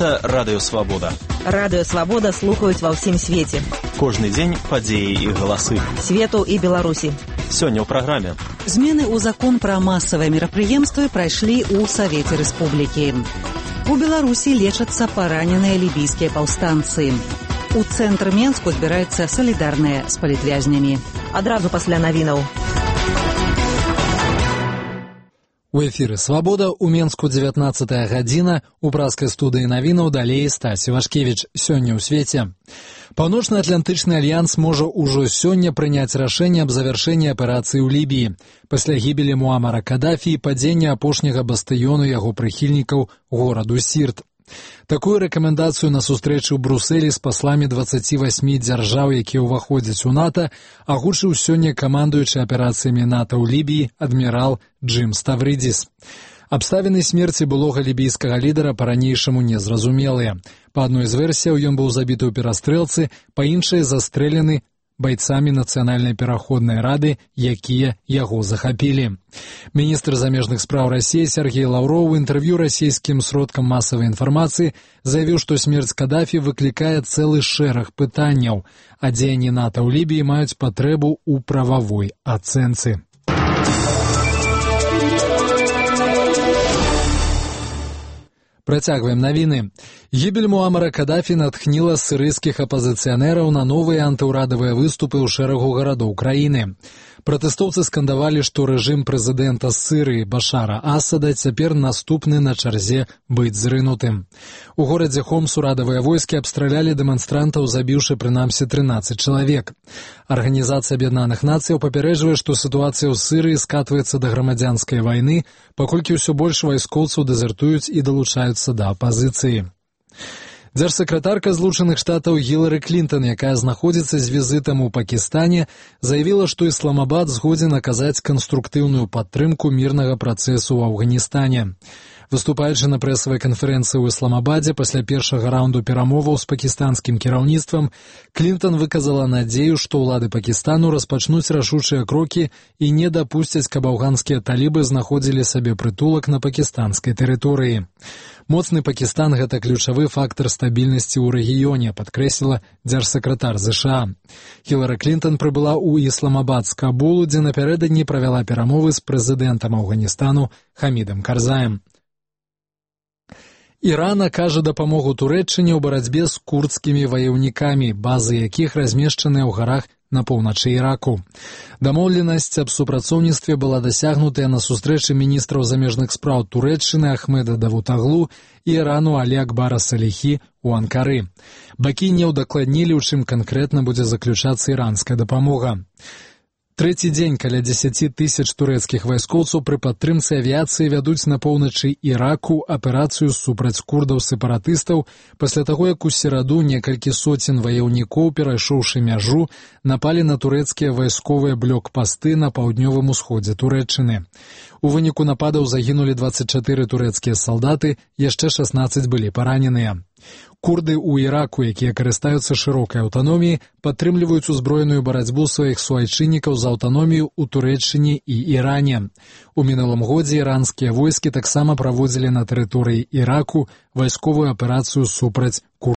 Гэта Радыё Свабода. Радыё Свабода слухаюць ва ўсім свеце. Кожны дзень падзеі і галасы. Свету і Беларусі. Сёння ў праграме. Змены ў закон пра масавыя мерапрыемствы прайшлі ў Савеце Рэспублікі. У Беларусі лечацца параненыя лібійскія паўстанцы. У цэнтры Менску збіраецца салідарныя з палітвязнямі. Адразу пасля навінаў. У эфіры «Свабода», у Менску 19 гадзіна, у праскай студыі навінаў далей Стась Івашкевіч. Сёння ў свеце. Паўночна-атлантычны альянс можа ўжо сёння прыняць рашэнне аб завяршэнні аперацыі ў Лібіі пасля гібелі Муамара Кадафі і падзення апошняга бастыёну яго прыхільнікаў гораду Сірт. Такую рэкамендацыю на сустрэчы ў Брусэлі з пасламі 28 дзяржаў, якія ўваходзяць у НАТО, агучыў сёння камандуючы аперацыямі НАТО ў Лібіі адмірал Джим Ставридзіс. Абставіны смерці былога лібійскага лідара па-ранейшаму незразумелыя. Па адной з версіяў ён быў забіты ў перастрэлцы, па іншай застрэлены байцамі Нацыянальнай пераходнай рады, якія яго захапілі. Міністр замежных спраў Расіі Сергей Лаўроў у інтэрв'ю расійскім сродкам масавай інфармацыі заявіў, што смерць Кадафі выклікае цэлы шэраг пытанняў, а дзеянні НАТО ў Лібіі маюць патрэбу ў прававой ацэнцы. Працягваем навіны. Гібель Муамара Кадафі натхніла сірыйскіх апазіцыянераў на новыя антыўрадавыя выступы ў шэрагу гарадоў краіны. Пратэстоўцы скандавалі, што рэжым прэзідэнта Сірыі Башара Асада цяпер наступны на чарзе быць зрынутым. У горадзе Хомс урадавыя войскі абстралялі дэманстрантаў, забіўшы прынамсі 13 чалавек. Арганізацыя Аб'яднаных Нацыяў папярэджвае, што сітуацыя ў Сірыі скатваецца да грамадзянскай вайны, паколькі ўсё больш вайскоўцаў дэзертуюць і далучаюцца да апазіцыі. Дзяржсакратарка Злучаных Штатаў Гілары Клінтон, якая знаходзіцца з візітам у Пакістане, заявіла, што Ісламабад згодзен аказаць канструктыўную падтрымку мірнага працэсу ў Афганістане. Выступаючы на прэсавай канферэнцыі ў Ісламабадзе пасля першага раунду перамоваў з пакістанскім кіраўніцтвам, Клінтон выказала надзею, што ўлады Пакістану распачнуць рашучыя крокі і не дапусцяць, каб афганскія талібы знаходзілі сабе прытулак на пакістанскай тэрыторыі. Моцны Пакістан – гэта ключавы фактар стабільнасці ў рэгіёне, падкрэсліла дзяржсакратар ЗША. Хілары Клінтон прыбыла ў Ісламабад з Кабулу, дзе напярэдадні правяла перамовы з прэзідэнтам Афганістану Хамідам Карзаем. Іран акажа дапамогу Турэччыне ў барацьбе з курдскімі ваяўнікамі, базы якіх размешчаныя ў гарах на поўначы Іраку. Дамоўленасць аб супрацоўніцтве была дасягнутая на сустрэчы міністраў замежных спраў Турэччыны Ахмеда Давутаглу і Ірану Алі Акбара Саліхі ў Анкары. Бакі не ўдакладнілі, у чым канкрэтна будзе заключацца іранская дапамога. Трэці дзень каля 10 тысяч турэцкіх вайскоўцаў пры падтрымцы авіяцыі вядуць на поўначы Іраку аперацыю супраць курдаў-сепаратыстаў пасля таго, як у сераду некалькі соцень ваяўнікоў, перайшоўшы мяжу, напалі на турэцкія вайсковыя блёк-пасты на паўднёвым усходзе Турэччыны. У выніку нападаў загінулі 24 турэцкія салдаты, яшчэ 16 былі параненыя. Курды ў Іраку, якія карыстаюцца шырокай аўтаноміяй, падтрымліваюць узброеную барацьбу сваіх суайчыннікаў за аўтаномію ў Турэччыне і Іране. У мінулым годзе іранскія войскі таксама праводзілі на тэрыторыі Іраку вайсковую аперацыю супраць курдаў.